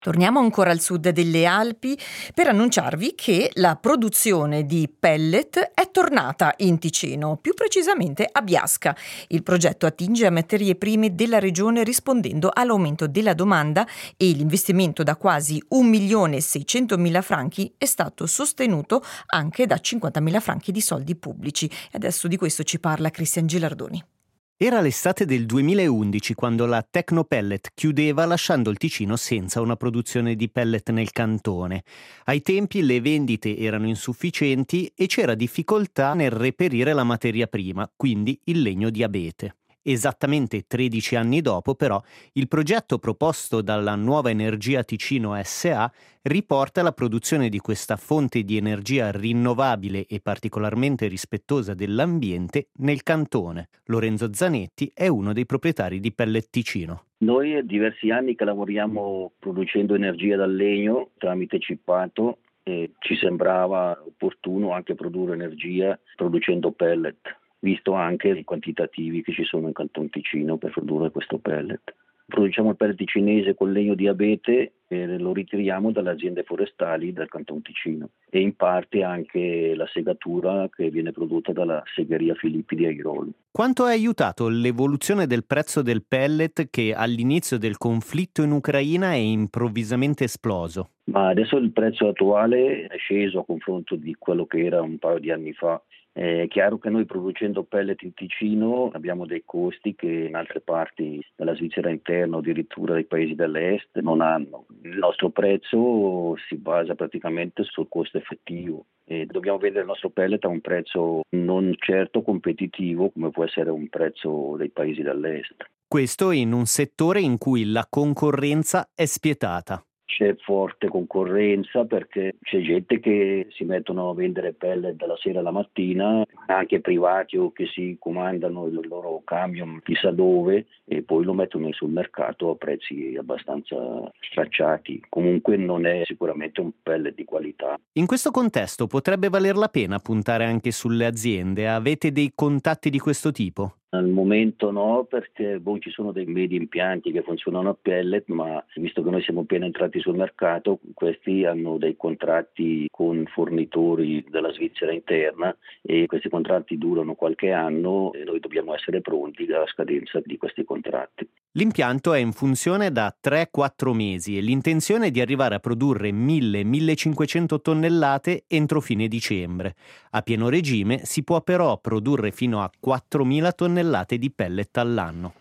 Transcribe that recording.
Torniamo ancora al sud delle Alpi per annunciarvi che la produzione di pellet è tornata in Ticino, più precisamente a Biasca. Il progetto attinge a materie prime della regione rispondendo all'aumento della domanda e l'investimento da quasi 1.600.000 franchi è stato sostenuto anche da 50.000 franchi di soldi pubblici. E adesso di questo ci parla Cristian Gilardoni. Era l'estate del 2011 quando la Tecnopellet chiudeva lasciando il Ticino senza una produzione di pellet nel cantone. Ai tempi le vendite erano insufficienti e c'era difficoltà nel reperire la materia prima, quindi il legno di abete. Esattamente 13 anni dopo, però, il progetto proposto dalla Nuova Energia Ticino SA riporta la produzione di questa fonte di energia rinnovabile e particolarmente rispettosa dell'ambiente nel cantone. Lorenzo Zanetti è uno dei proprietari di Pellet Ticino. Noi è diversi anni che lavoriamo producendo energia dal legno tramite cippato e ci sembrava opportuno anche produrre energia producendo pellet, visto anche i quantitativi che ci sono in Canton Ticino per produrre questo pellet. Produciamo il pellet ticinese con legno di abete e lo ritiriamo dalle aziende forestali del Canton Ticino e in parte anche la segatura che viene prodotta dalla segheria Filippi di Airolo. Quanto ha aiutato l'evoluzione del prezzo del pellet che all'inizio del conflitto in Ucraina è improvvisamente esploso? Ma adesso il prezzo attuale è sceso a confronto di quello che era un paio di anni fa. È chiaro che noi producendo pellet in Ticino abbiamo dei costi che in altre parti della Svizzera interna o addirittura dei paesi dell'est non hanno. Il nostro prezzo si basa praticamente sul costo effettivo e dobbiamo vendere il nostro pellet a un prezzo non certo competitivo come può essere un prezzo dei paesi dell'est. Questo in un settore in cui la concorrenza è spietata. C'è forte concorrenza perché c'è gente che si mettono a vendere pellet dalla sera alla mattina, anche privati o che si comandano il loro camion chissà dove e poi lo mettono sul mercato a prezzi abbastanza stracciati. Comunque non è sicuramente un pellet di qualità. In questo contesto potrebbe valer la pena puntare anche sulle aziende? Avete dei contatti di questo tipo? Al momento no, perché ci sono dei medi impianti che funzionano a pellet, ma visto che noi siamo appena entrati sul mercato, questi hanno dei contratti con fornitori della Svizzera interna e questi contratti durano qualche anno e noi dobbiamo essere pronti alla scadenza di questi contratti. L'impianto è in funzione da 3-4 mesi e l'intenzione è di arrivare a produrre 1.000-1.500 tonnellate entro fine dicembre. A pieno regime si può però produrre fino a 4.000 tonnellate di pellet all'anno.